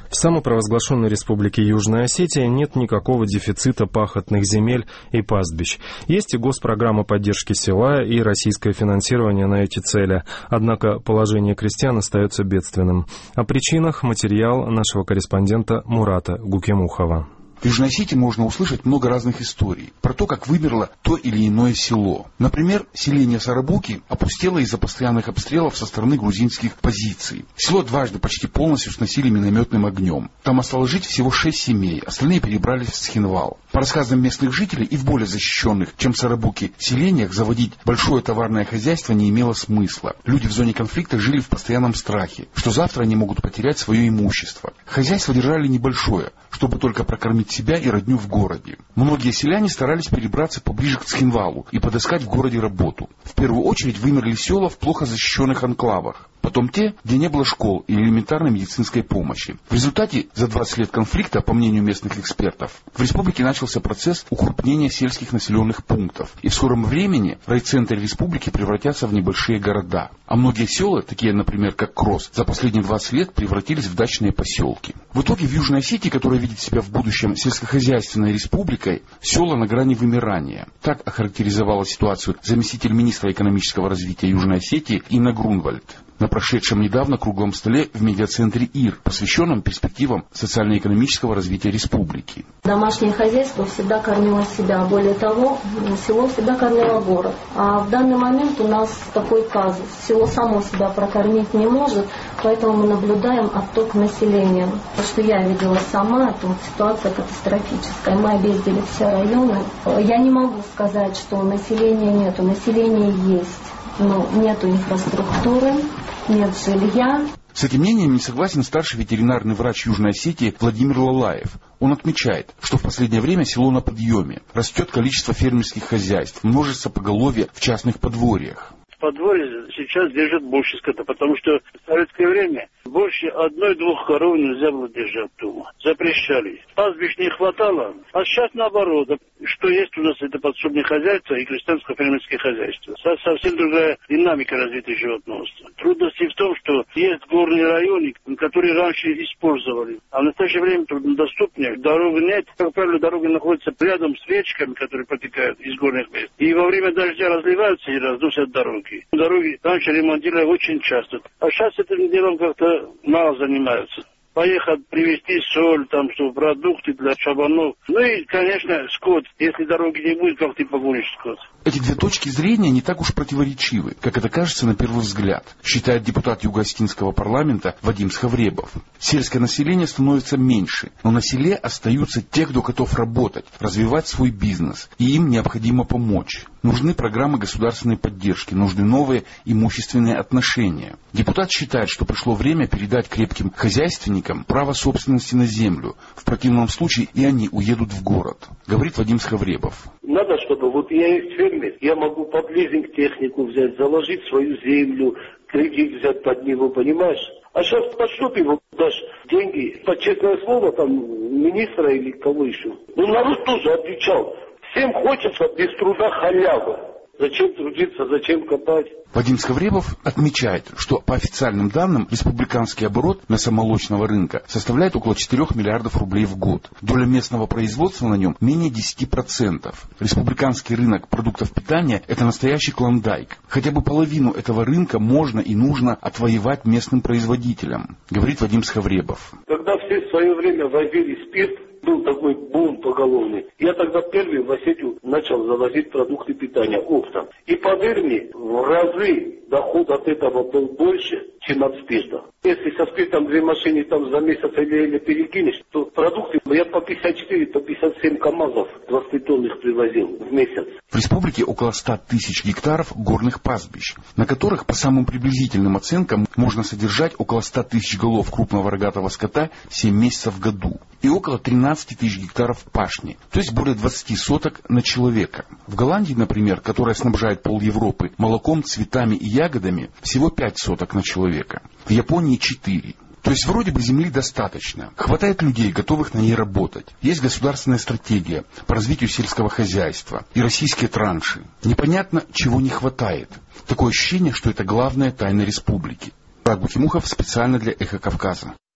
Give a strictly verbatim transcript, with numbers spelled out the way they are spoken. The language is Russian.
В самопровозглашенной республике Южная Осетия нет никакого дефицита пахотных земель и пастбищ. Есть и госпрограмма поддержки села, и российское финансирование на эти цели. Однако положение крестьян остается бедственным. О причинах материал нашего корреспондента Мурата Гукемухова. В Южной Осетии можно услышать много разных историй про то, как вымерло то или иное село. Например, селение Сарабуки опустело из-за постоянных обстрелов со стороны грузинских позиций. Село дважды почти полностью сносили минометным огнем. Там осталось жить всего шесть семей, остальные перебрались в Цхинвал. По рассказам местных жителей, и в более защищенных, чем Сарабуки, селениях заводить большое товарное хозяйство не имело смысла. Люди в зоне конфликта жили в постоянном страхе, что завтра они могут потерять свое имущество. Хозяйство держали небольшое, чтобы только прокормить себя и родню в городе. Многие селяне старались перебраться поближе к Цхинвалу и подыскать в городе работу. В первую очередь вымерли села в плохо защищенных анклавах. Потом те, где не было школ и элементарной медицинской помощи. В результате за двадцать лет конфликта, по мнению местных экспертов, в республике начался процесс укрупнения сельских населенных пунктов. И в скором времени райцентры республики превратятся в небольшие города. А многие села, такие, например, как Кросс, за последние двадцать лет превратились в дачные поселки. В итоге в Южной Осетии, которая видит себя в будущем сельскохозяйственной республикой, села на грани вымирания. Так охарактеризовала ситуацию заместитель министра экономического развития Южной Осетии Инна Грунвальд на прошедшем недавно круглом столе в медиацентре ИР, посвященном перспективам социально-экономического развития республики. Домашнее хозяйство всегда кормило себя. Более того, село всегда кормило город. А в данный момент у нас такой казус. Село само себя прокормить не может, поэтому мы наблюдаем отток населения. То, что я видела сама, это вот ситуация катастрофическая. Мы объездили все районы. Я не могу сказать, что населения нету. Население есть. Но нету инфраструктуры, нет жилья. С этим мнением не согласен старший ветеринарный врач Южной Осетии Владимир Лалаев. Он отмечает, что в последнее время село на подъеме. Растет количество фермерских хозяйств, множится поголовье в частных подворьях. Подворье сейчас держат больше скота, потому что в советское время больше одной-двух коров нельзя было держать дома. Запрещали. Пастбищ не хватало, а сейчас наоборот. Что есть у нас, это подсобное хозяйство и крестьянско-фермерское хозяйство. Совсем другая динамика развития животноводства. Трудности в том, что есть горные районы, которые раньше использовали, а в настоящее время труднодоступнее. Дороги нет. Как правило, дороги находятся рядом с речками, которые протекают из горных мест. И во время дождя разливаются и раздусят дороги. Дороги раньше ремонтировали очень часто. А сейчас этим делом как-то мало занимаются. Поехать, привезти соль, там, что, продукты для шабанов. Ну и, конечно, скот. Если дороги не будет, как ты погонишь скот? Эти две точки зрения не так уж противоречивы, как это кажется на первый взгляд, считает депутат Юго-Осетинского парламента Вадим Схавребов. Сельское население становится меньше, но на селе остаются те, кто готов работать, развивать свой бизнес, и им необходимо помочь. Нужны программы государственной поддержки, нужны новые имущественные отношения. Депутат считает, что пришло время передать крепким хозяйственникам право собственности на землю. В противном случае и они уедут в город, говорит Вадим Схавребов. Надо, чтобы вот я есть фермер, я могу под лизинг технику взять, заложить свою землю, кредит взять под него, понимаешь? А сейчас под что ты ему дашь деньги? Под честное слово там министра или кого еще? Ну народ тоже отвечал. Всем хочется без труда халява. Зачем трудиться, зачем копать? Вадим Схавребов отмечает, что по официальным данным республиканский оборот мясомолочного рынка составляет около четырёх миллиардов рублей в год. Доля местного производства на нем менее десяти процентов. Республиканский рынок продуктов питания – это настоящий клондайк. Хотя бы половину этого рынка можно и нужно отвоевать местным производителям, говорит Вадим Схавребов. Когда все в свое время возили спирт, был такой бум поголовный. Я тогда первый в Осетию начал завозить продукты питания оптом. И поверь мне, в разы доход от этого был больше, чем от спирта. Если со спиртом две машины там за месяц или перекинешь, то продукты я по пятьдесят четыре, по пятьдесят семь КАМАЗов двадцать тонн привозил в месяц. В республике около ста тысяч гектаров горных пастбищ, на которых по самым приблизительным оценкам можно содержать около ста тысяч голов крупного рогатого скота семь месяцев в году. И около тринадцати тысяч гектаров пашни, то есть более двадцати соток на человека. В Голландии, например, которая снабжает пол Европы молоком, цветами и ягодами, всего пять соток на человека. В Японии четыре. То есть вроде бы земли достаточно. Хватает людей, готовых на ней работать. Есть государственная стратегия по развитию сельского хозяйства и российские транши. Непонятно, чего не хватает. Такое ощущение, что это главная тайна республики. Мурат Гукемухов специально для Эхо Кавказа.